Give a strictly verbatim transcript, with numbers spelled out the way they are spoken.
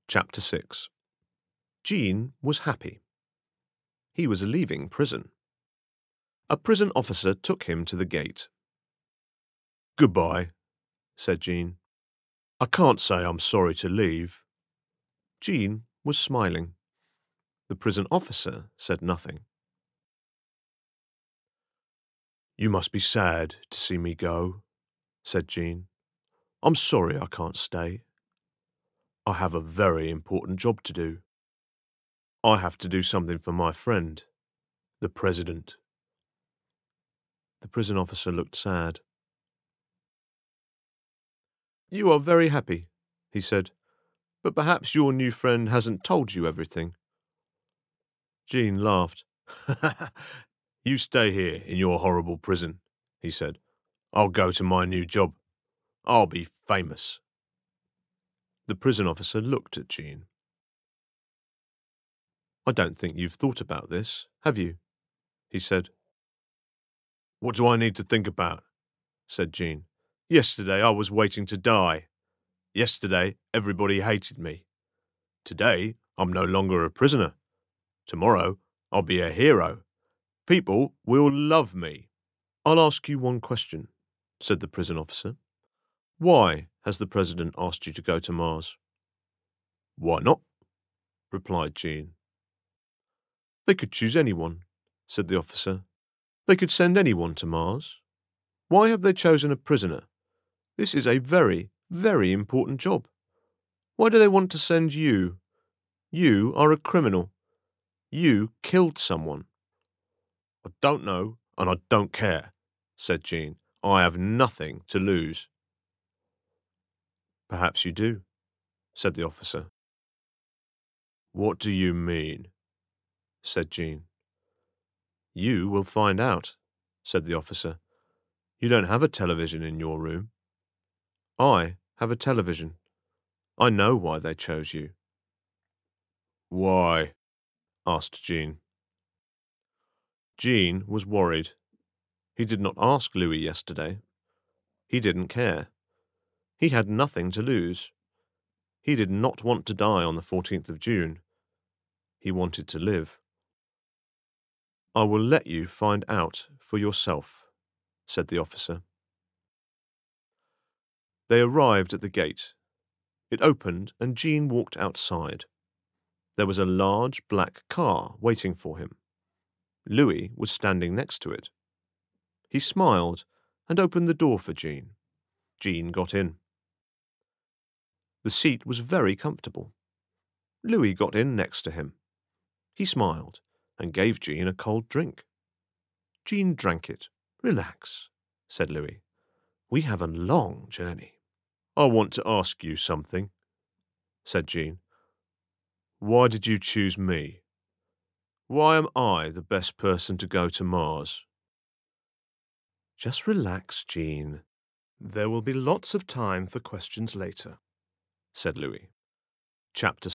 Chapter six. Jean was happy. He was leaving prison. A prison officer took him to the gate. "Goodbye," said Jean. "I can't say I'm sorry to leave." Jean was smiling. The prison officer said nothing. "You must be sad to see me go," said Jean. "I'm sorry I can't stay. I have a very important job to do. I have to do something for my friend, the president." The prison officer looked sad. "You are very happy," he said, "but perhaps your new friend hasn't told you everything." Jean laughed. "You stay here in your horrible prison," he said. "I'll go to my new job. I'll be famous." The prison officer looked at Jean. "I don't think you've thought about this, have you?" he said. "What do I need to think about?" said Jean. "Yesterday I was waiting to die. Yesterday everybody hated me. Today I'm no longer a prisoner. Tomorrow I'll be a hero. People will love me." "I'll ask you one question," said the prison officer. "Why has the president asked you to go to Mars?" "Why not?" replied Jean. "They could choose anyone," said the officer. "They could send anyone to Mars. Why have they chosen a prisoner? This is a very, very important job. Why do they want to send you? You are a criminal. You killed someone." "I don't know, and I don't care," said Jean. "I have nothing to lose." "Perhaps you do," said the officer. "What do you mean?" said Jean. "You will find out," said the officer. "You don't have a television in your room. I have a television. I know why they chose you." "Why?" asked Jean. Jean was worried. He did not ask Louis yesterday. He didn't care. He had nothing to lose. He did not want to die on the fourteenth of June. He wanted to live. "I will let you find out for yourself," said the officer. They arrived at the gate. It opened and Jean walked outside. There was a large black car waiting for him. Louis was standing next to it. He smiled and opened the door for Jean. Jean got in. The seat was very comfortable. Louis got in next to him. He smiled and gave Jean a cold drink. Jean drank it. "Relax," said Louis. "We have a long journey." "I want to ask you something," said Jean. "Why did you choose me? Why am I the best person to go to Mars?" "Just relax, Jean. There will be lots of time for questions later," said Louis. Chapter